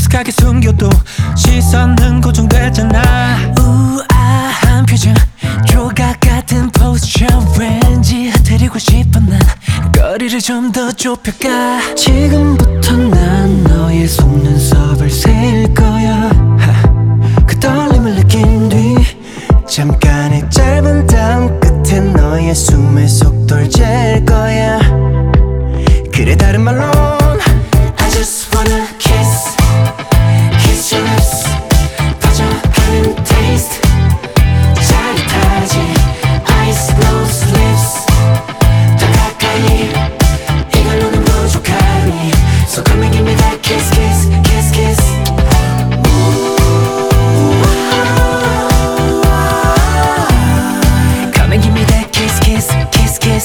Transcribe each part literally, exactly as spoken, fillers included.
익숙하게 숨겨도 시선은 고정되잖아. 우아한 표정, 조각 같은 포스처, 왠지 흐트리고 싶어. 난 거리를 좀 더 좁혀가. 지금부터 난 너의 속눈썹을 세일 거야. 그 떨림을 느낀 뒤 잠깐의 짧은 다음 끝에 너의 숨의 속도를 잴 거야. 그래 다른 말로 I just wanna kiss, kiss your lips. 퍼져가는 taste 짜릿하지. Eyes closed lips 더 가까이 이걸로는 부족하니. So come and give me that kiss, kiss, kiss, kiss. Come and give me that kiss, kiss, kiss, kiss.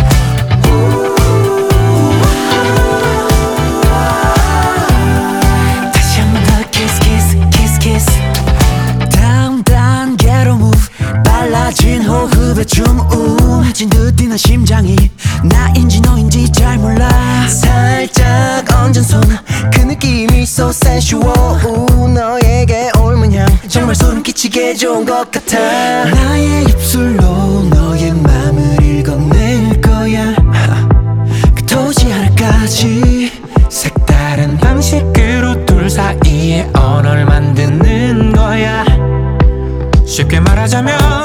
다시 한 번 더 kiss, kiss, kiss, kiss. 다음 단계로 move, 빨라진 호흡에 줌움해진 듯 뛰는 심장이 나인지 너인지 잘 몰라. 살짝 얹은 손, 그 느낌이 so sensual. 우, 너에게 옮은 향 정말 소름 끼치게 좋은 것 같아. 나의 입술로 너의 맘을 읽어낼 거야. 끝없이 하나까지 색다른 방식으로 둘 사이의 언어를 만드는 거야. 쉽게 말하자면